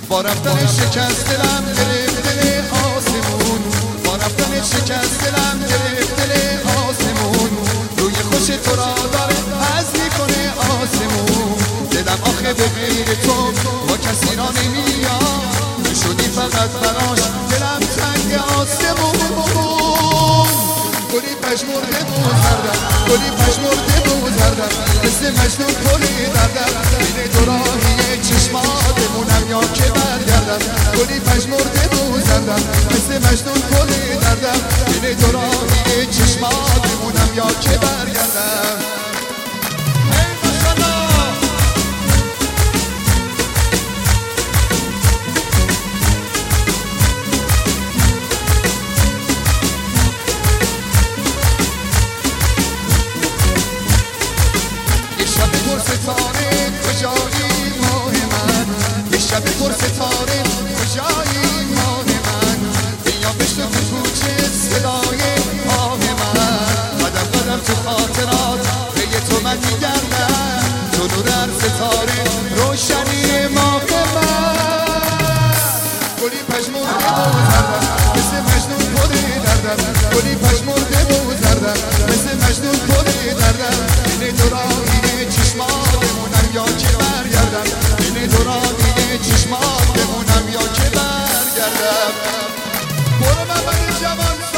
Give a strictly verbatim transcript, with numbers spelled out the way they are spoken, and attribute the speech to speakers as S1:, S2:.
S1: با رفتن شکست دلم گرفت دل آسمون، با رفتن شکست دلم گرفت دل آسمون، روی خوش تو را داره حز میکنه آسمون. دلم آخه به غیر تو با کسی را نمیاد، تو شدی فقط براش دلم تنگ آسمون. گلی پشمرده بزردم، گلی پشمرده بزردم، مثل مجنون کلی دردم، بین دو راهی چشماتمونم یا که برگردم. گلی پشمرده بزردم، مثل مجنون کلی دردم، بین دو راهی چشماتمونم یا که برگردم. ستاره کجایی ماه من، یه شب پر ستاره کجایی ماه من، بیا بشنو تو کوچه صدای آه من، قدم قدم تو خاطرات به تو من میگردم، تو نور هر ستاره روشنی ماه من. گلی پشمرده بزردم، مثل مجنون کلی دردم، گلی پشمرده بزردم، مثل مجنون کلی دردم، بین دو راهی چشمات بمونم یا که برگردم، بین دو راهی چشمات بمونم یا که برگردم. برو من من جوان